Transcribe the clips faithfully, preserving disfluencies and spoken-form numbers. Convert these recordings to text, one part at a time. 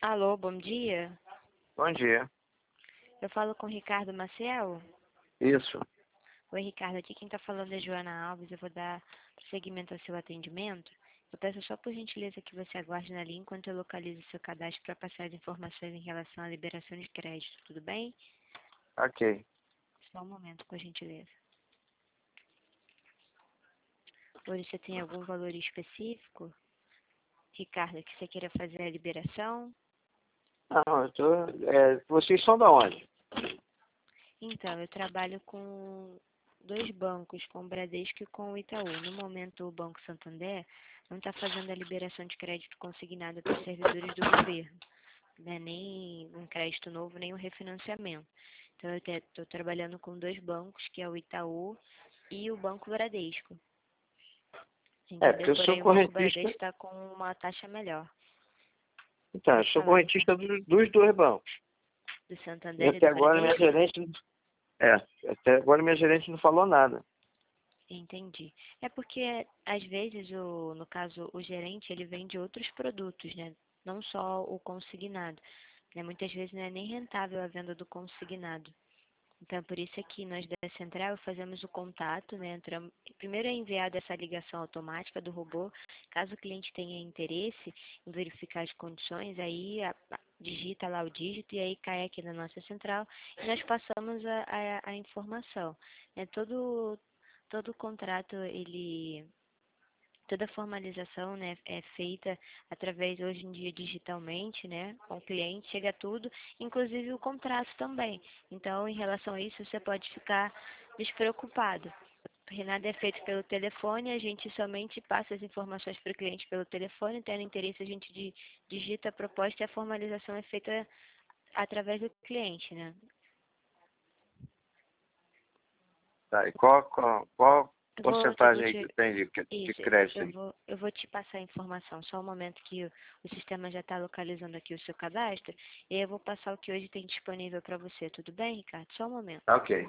Alô, bom dia. Bom dia. Eu falo com o Ricardo Maciel. Isso. Oi, Ricardo. Aqui quem está falando é Joana Alves. Eu vou dar seguimento ao seu atendimento. Eu peço só por gentileza que você aguarde na linha enquanto eu localizo o seu cadastro para passar as informações em relação à liberação de crédito. Tudo bem? Ok. Só um momento, por gentileza. Hoje você tem algum valor específico, Ricardo, que você queira fazer a liberação? Não, eu tô, é, vocês são da onde? Então, eu trabalho com dois bancos, com o Bradesco e com o Itaú. No momento, o Banco Santander não está fazendo a liberação de crédito consignado para os servidores do governo, né? Nem um crédito novo, nem um refinanciamento. Então, eu estou trabalhando com dois bancos, que é o Itaú e o Banco Bradesco. É, porque Entendeu? eu sou Porém, o Banco correntista. Bradesco está com uma taxa melhor. Então, eu Pode sou falar, correntista dos, dos dois bancos. do E Santander e até do agora minha Bradesco? gerente. É, até agora minha gerente não falou nada. Entendi. É porque, às vezes, o, no caso, o gerente, ele vende outros produtos, né? Não só o consignado. Né? Muitas vezes não é nem rentável a venda do consignado. Então, por isso aqui, nós da Central fazemos o contato, né? Entramos, primeiro é enviada essa ligação automática do robô. Caso o cliente tenha interesse em verificar as condições, aí a, a, digita lá o dígito e aí cai aqui na nossa central e nós passamos a, a, a informação. É todo, todo o contrato, ele... Toda a formalização, né, é feita através, hoje em dia, digitalmente, né, com o cliente, chega tudo, inclusive o contrato também. Então, em relação a isso, você pode ficar despreocupado, porque nada é feito pelo telefone, a gente somente passa as informações para o cliente pelo telefone, tendo interesse, a gente di- digita a proposta e a formalização é feita através do cliente, né. Tá, e qual, qual, qual Eu vou, eu vou porcentagem aí que te tem de, de Isso, crédito eu aí? vou, eu vou te passar a informação. Só um momento que o, o sistema já está localizando aqui o seu cadastro. E aí eu vou passar o que hoje tem disponível para você. Tudo bem, Ricardo? Só um momento. Tá, ok.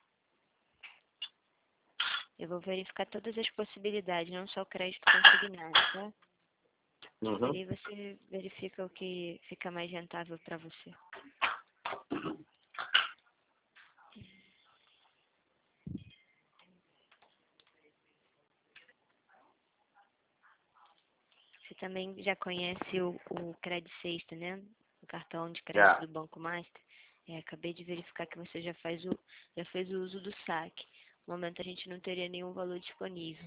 Eu vou verificar todas as possibilidades, não só o crédito consignado, tá? E Uhum. aí você verifica o que fica mais rentável para você. Você também já conhece o, o Credit Sexta, né? O cartão de crédito Já. do Banco Master. É, acabei de verificar que você já faz o, já fez o uso do saque. No momento a gente não teria nenhum valor disponível.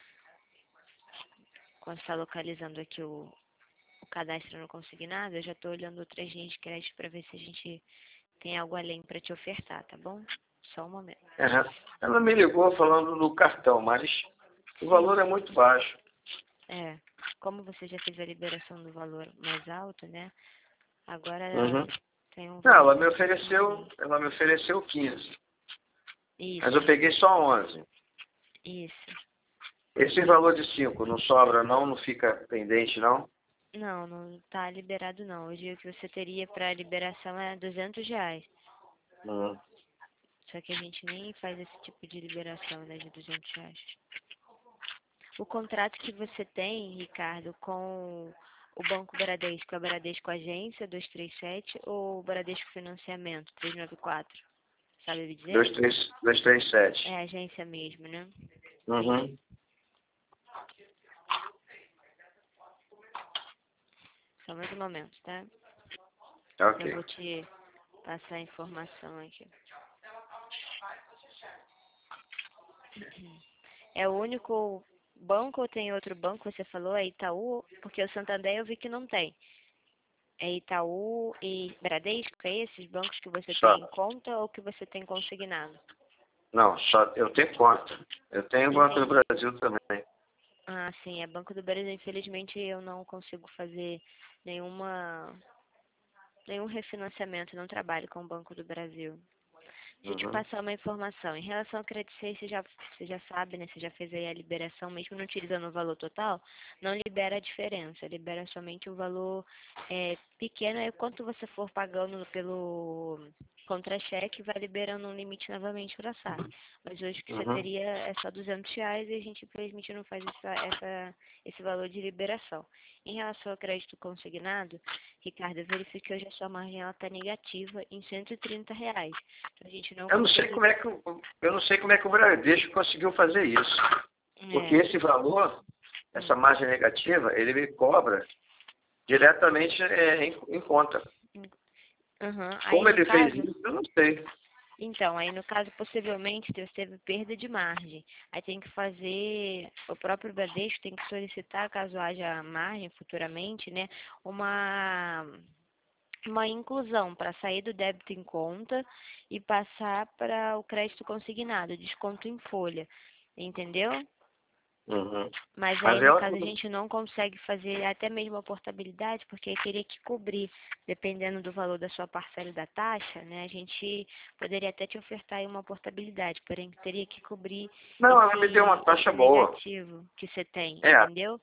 Quando está localizando aqui o, o cadastro no consignado, eu já estou olhando outras linhas de crédito para ver se a gente tem algo além para te ofertar, tá bom? Só um momento. É, ela me ligou falando do cartão, mas o Sim, valor é muito baixo. é. Como você já fez a liberação do valor mais alto, né? Agora Uhum. tem um Não, valor ela um me pouquinho ofereceu, menor. ela me ofereceu quinze. Mas eu Isso, peguei só onze. isso. Esse valor de cinco não sobra não? Não fica pendente não? Não, não tá liberado não. Hoje o que você teria para liberação é duzentos reais. Uhum. Só que a gente nem faz esse tipo de liberação, né, de duzentos reais. O contrato que você tem, Ricardo, com o Banco Bradesco, é o Bradesco Agência duzentos e trinta e sete ou o Bradesco Financiamento trezentos e noventa e quatro? Sabe me dizer? dois, três, dois, três, É sete. a agência mesmo, né? Uhum. Só mais um momento, tá? Eu Ok. vou te passar a informação aqui. É o único banco ou tem outro banco, você falou? É Itaú? Porque o Santander eu vi que não tem. É Itaú e Bradesco? É esses bancos que você tem em Só. conta ou que você tem consignado? Não, só eu tenho conta. Eu tenho Banco do Entendi. Brasil também. Ah, sim, é Banco do Brasil. Infelizmente eu não consigo fazer nenhuma, nenhum refinanciamento, não trabalho com o Banco do Brasil. Deixa eu te Uhum. passar uma informação. Em relação ao Credit Safe, você já, você já sabe, né? Você já fez aí a liberação, mesmo não utilizando o valor total, não libera a diferença, libera somente o valor é, pequeno, é quanto você for pagando pelo contra-cheque e vai liberando um limite novamente para saque. Mas hoje o que você Uhum. teria é só duzentos reais e a gente infelizmente não faz essa, essa, esse valor de liberação. Em relação ao crédito consignado, Ricardo, eu verifiquei que hoje a sua margem está negativa em cento e trinta reais. Então, a gente não Eu não sei consegue... como é que, o- eu não sei como é que o Bradesco conseguiu fazer isso. Porque É. esse valor, essa Hum. margem negativa, ele me cobra diretamente é, em, em conta. Uhum. Aí Como no ele fez caso... isso, eu não sei. Então, aí no caso, possivelmente, você teve perda de margem. Aí tem que fazer, o próprio Bradesco tem que solicitar, caso haja margem futuramente, né, uma, uma inclusão para sair do débito em conta e passar para o crédito consignado, desconto em folha. Entendeu? Uhum. Mas aí, Mas no ela, caso, a gente não consegue fazer até mesmo a portabilidade, porque teria que cobrir, dependendo do valor da sua parcela e da taxa, né? A gente poderia até te ofertar aí uma portabilidade, porém teria que cobrir não, ela me deu uma esse, taxa esse boa. negativo que você tem, É, entendeu?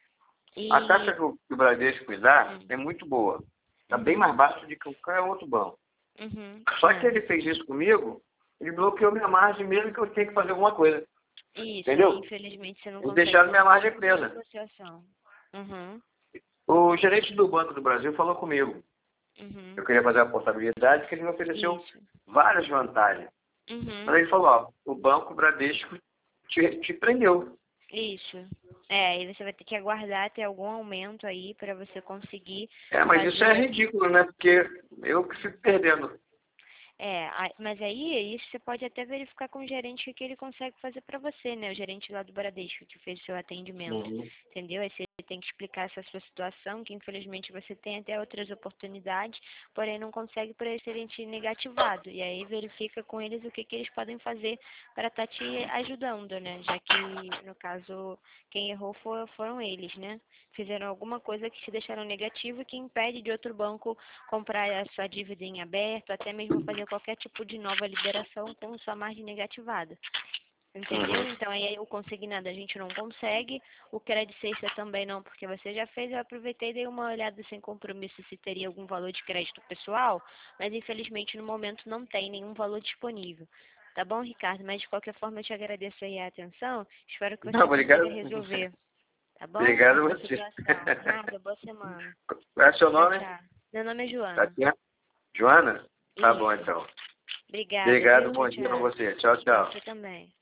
a taxa E... que o, que o Bradesco me dá Hum, é muito boa. Está bem uhum, mais baixa do que qualquer outro banco. uhum, Só que é. ele fez isso comigo, ele bloqueou minha margem mesmo que eu tenha que fazer alguma coisa. Isso, aí Entendeu? infelizmente você não Eles consegue deixaram minha fazer margem nenhuma presa. negociação. Uhum, O gerente do Banco do Brasil falou comigo. Eu uhum, queria fazer a portabilidade, que ele me ofereceu isso. várias vantagens. Mas Uhum. ele falou, ó, o Banco Bradesco te, te prendeu. Isso. É, aí você vai ter que aguardar ter algum aumento aí para você conseguir É, mas isso é fazer. ridículo, né? Porque eu que fico perdendo. É, a- mas aí isso você pode até verificar com o gerente o que ele consegue fazer para você, né? O gerente lá do Bradesco que fez o seu atendimento, Uhum. entendeu? Aí você tem que explicar essa sua situação, que infelizmente você tem até outras oportunidades, porém não consegue por esse gerente negativado. E aí verifica com eles o que, que eles podem fazer para estar te ajudando, né? Já que, no caso, quem errou for- foram eles, né? Fizeram alguma coisa que te deixaram negativo e que impede de outro banco comprar a sua dívida em aberto, até mesmo fazer qualquer tipo de nova liberação com sua margem negativada. Entendeu? Uhum. Então aí o consignado a gente não consegue, o crédito sexta também não, porque você já fez, eu aproveitei e dei uma olhada sem compromisso se teria algum valor de crédito pessoal, mas infelizmente no momento não tem nenhum valor disponível. Tá bom, Ricardo? Mas de qualquer forma eu te agradeço aí a atenção, espero que Não, você consiga obrigado. resolver, tá bom? A Obrigado a sua você. situação. Nada, boa semana. Qual é o seu Tchau, nome? tchau. Meu nome é Joana. Tatiana? Joana? Tá bom, Isso. então. Obrigada, Obrigado, viu? bom Tchau, dia pra tchau. você. Tchau, Pra tchau. você também.